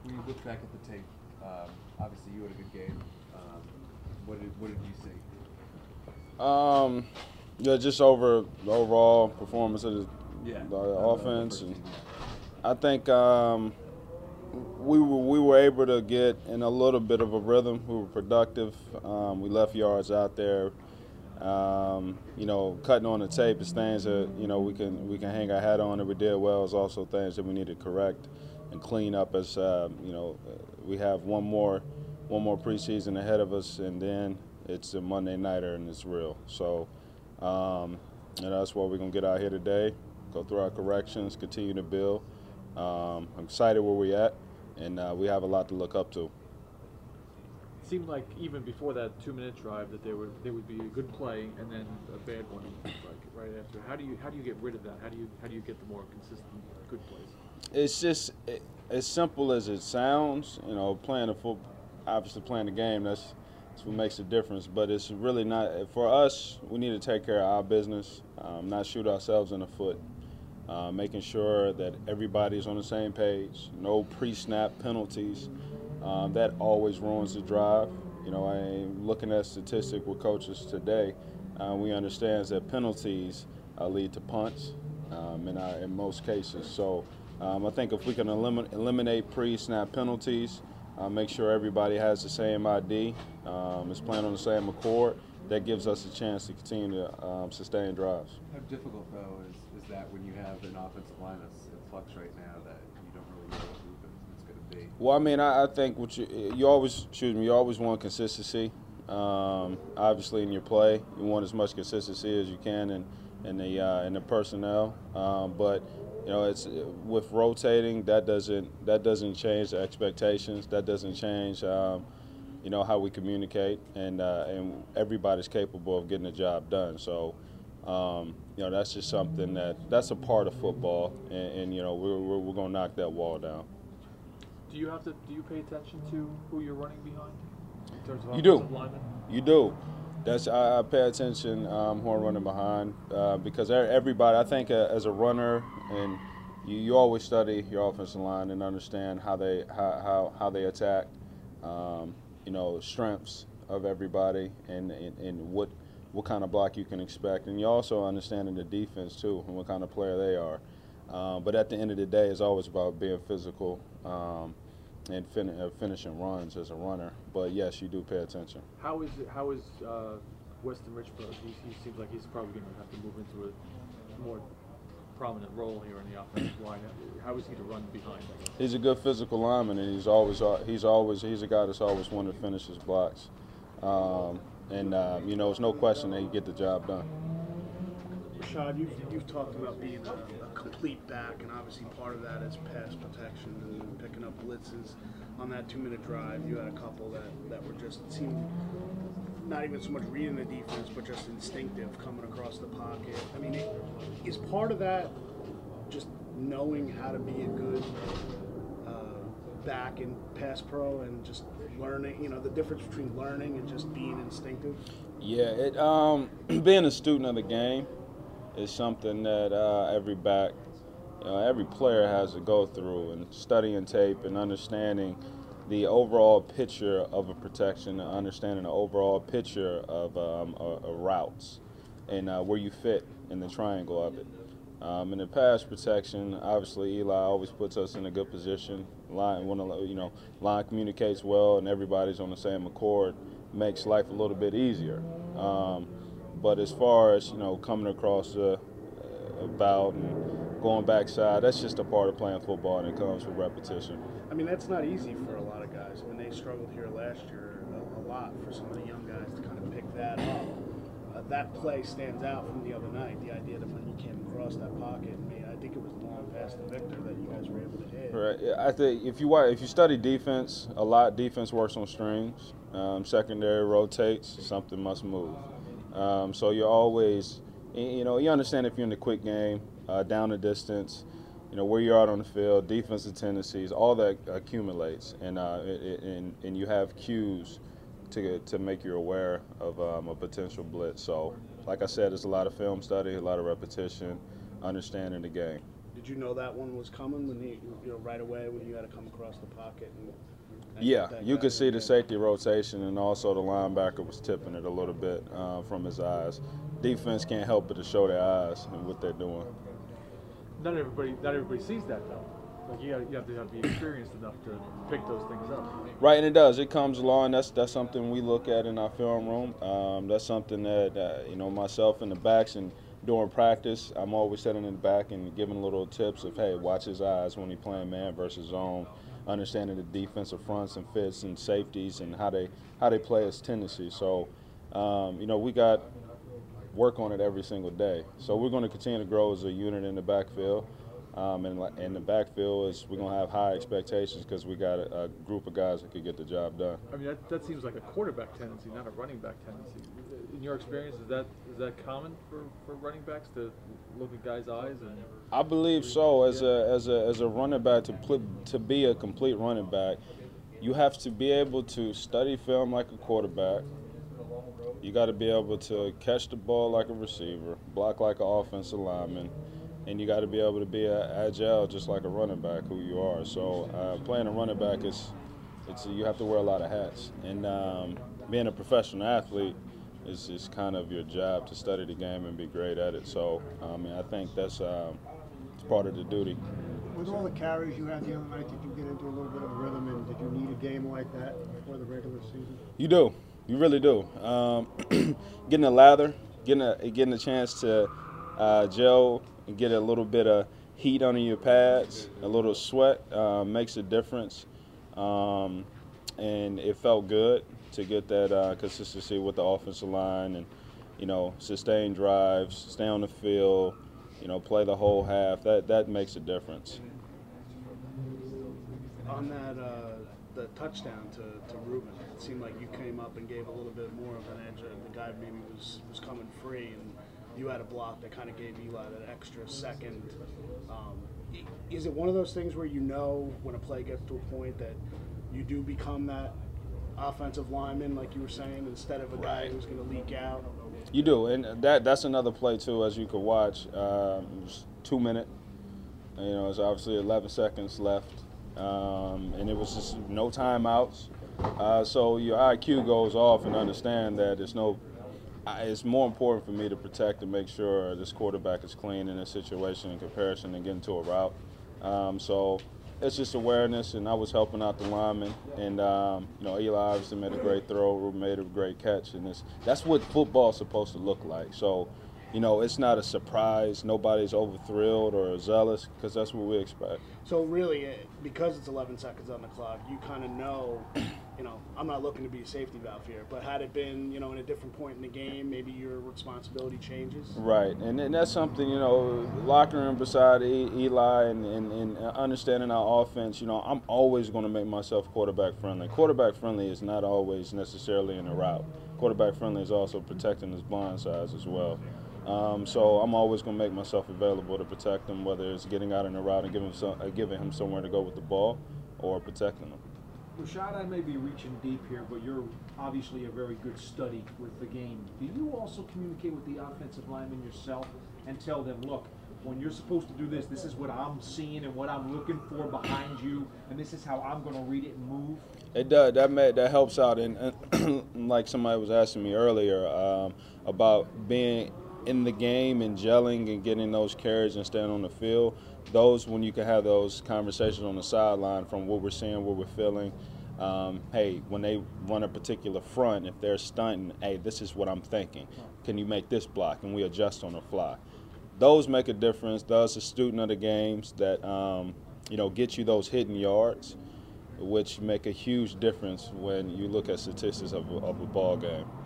when you look back at the tape, obviously you had a good game. What did you see? Um, yeah, just over the overall performance of Yeah, the the offense, first and team. I think we were able to get in a little bit of a rhythm. We were productive. We left yards out there. Cutting on the tape is things that we can hang our hat on that we did well. Is also things that we need to correct and clean up. As we have one more preseason ahead of us, and then it's a Monday nighter and it's real. So, that's what we're gonna get out here today. Go through our corrections, continue to build. I'm excited where we're at, and we have a lot to look up to. It seemed like even before that 2 minute drive that there would be a good play and then a bad one like right after. How do you get rid of that? How do you get the more consistent good plays? It's just as simple as it sounds. Playing the football, obviously playing the game. That's what makes a difference. But it's really not for us. We need to take care of our business, not shoot ourselves in the foot. Making sure that everybody's on the same page. No pre-snap penalties. That always ruins the drive. I looking at statistics with coaches today. We understand that penalties lead to punts in most cases. So I think if we can eliminate pre-snap penalties, make sure everybody has the same ID, is playing on the same accord, that gives us a chance to continue to sustain drives. How difficult though is that when you have an offensive line that's in flux right now that you don't really know what movement it's going to be? Well, I mean, I think what you always want consistency. Obviously, in your play, you want as much consistency as you can in the personnel. But it's with rotating, that doesn't change the expectations. That doesn't change how we communicate, and everybody's capable of getting the job done. So. That's just something that's a part of football, and we're going to knock that wall down. Do you pay attention to who you're running behind in terms of You do. offensive linemen? You do. I pay attention who I'm running behind because everybody, I think, as a runner, and you always study your offensive line and understand how they attack, strengths of everybody, and what kind of block you can expect, and you also understanding the defense too and what kind of player they are. But at the end of the day, it's always about being physical and finishing runs as a runner. But yes, you do pay attention. How is Weston Richburg? He seems like he's probably going to have to move into a more prominent role here in the offensive line. How is he to run behind? I guess? He's a good physical lineman, and he's a guy that's always wanted to finish his blocks. It's no question that he get the job done. Rashad, you've talked about being a complete back, and obviously part of that is pass protection and picking up blitzes. On that 2 minute drive, you had a couple that were just seemed not even so much reading the defense, but just instinctive coming across the pocket. I mean, is part of that just knowing how to be a good back in pass pro and just learning, the difference between learning and just being instinctive? Yeah, being a student of the game is something that every back, every player has to go through, and studying tape and understanding the overall picture of a protection, and understanding the overall picture of routes and where you fit in the triangle of it. In the pass protection, obviously Eli always puts us in a good position. Line communicates well, and everybody's on the same accord. Makes life a little bit easier. But as far as coming across the about and going backside, that's just a part of playing football, and it comes with repetition. I mean, that's not easy for a lot of guys. I mean, they struggled here last year a lot for some of the young guys to kind of pick that up. That play stands out from the other night. The idea that when he came across that pocket, I think it was the long pass to Victor that you guys were able to hit. Right. Yeah, I think if you study defense a lot, defense works on strings. Secondary rotates, something must move. So you're always, you understand if you're in the quick game, down the distance, where you're out on the field, defensive tendencies, all that accumulates, and you have cues to make you aware of a potential blitz. So, like I said, there's a lot of film study, a lot of repetition, understanding the game. Did you know that one was coming when right away when you had to come across the pocket? And Yeah, get that you guy could see in the there? safety rotation, and also the linebacker was tipping it a little bit from his eyes. Defense can't help but to show their eyes and what they're doing. Not everybody sees that though. Like you have to be experienced enough to pick those things up. Right, and it does. It comes along. That's something we look at in our film room. That's something that myself and the backs, and during practice, I'm always sitting in the back and giving little tips of, hey, watch his eyes when he's playing man versus zone, understanding the defensive fronts and fits and safeties and how they play his tendencies. So, we got work on it every single day. So we're going to continue to grow as a unit in the backfield. And the backfield is we're going to have high expectations because we got a group of guys that could get the job done. I mean, that seems like a quarterback tendency, not a running back tendency. In your experience, is that common for running backs to look at guys' eyes? And I believe so. As a running back, to be a complete running back, you have to be able to study film like a quarterback. You got to be able to catch the ball like a receiver, block like an offensive lineman, and you got to be able to be agile just like a running back who you are. So playing a running back you have to wear a lot of hats. And being a professional athlete is kind of your job to study the game and be great at it. So I think that's it's part of the duty. With all the carries you had the other night, did you get into a little bit of a rhythm, and did you need a game like that before the regular season? You do. You really do. Getting a lather, getting a chance to gel and get a little bit of heat under your pads, a little sweat makes a difference. And it felt good to get that consistency with the offensive line and, sustain drives, stay on the field, play the whole half. That makes a difference. On that, the touchdown to Ruben, it seemed like you came up and gave a little bit more of an edge. The guy maybe was coming free, and you had a block that kind of gave Eli that extra second. Is it one of those things where when a play gets to a point that you do become that offensive lineman, like you were saying, instead of a guy who's going to leak out? You do, and that's another play too, as you could watch. It was 2 minutes. It's obviously 11 seconds left, and it was just no timeouts. So your IQ goes off and understand that it's more important for me to protect and make sure this quarterback is clean in this situation in comparison to getting to a route. So it's just awareness, and I was helping out the lineman. And, Eli obviously made a great throw, Ruben made a great catch. And that's what football's supposed to look like. So, it's not a surprise. Nobody's over-thrilled or zealous because that's what we expect. So really, because it's 11 seconds on the clock, you kind of know, I'm not looking to be a safety valve here, but had it been, in a different point in the game, maybe your responsibility changes? Right, and that's something, locker room beside Eli and understanding our offense, I'm always going to make myself quarterback friendly. Quarterback friendly is not always necessarily in a route. Quarterback friendly is also protecting his blind sides as well. So I'm always going to make myself available to protect him, whether it's getting out in the route and giving him somewhere to go with the ball or protecting him. Rashad, I may be reaching deep here, but you're obviously a very good study with the game. Do you also communicate with the offensive linemen yourself and tell them, look, when you're supposed to do this, this is what I'm seeing and what I'm looking for behind you, and this is how I'm going to read it and move? It does. That helps out. And like somebody was asking me earlier about being in the game and gelling and getting those carries and staying on the field, when you can have those conversations on the sideline from what we're seeing, what we're feeling. Hey, when they run a particular front, if they're stunting, hey, this is what I'm thinking. Can you make this block? And we adjust on the fly. Those make a difference. Those are student of the games that, get you those hidden yards, which make a huge difference when you look at statistics of a ball game.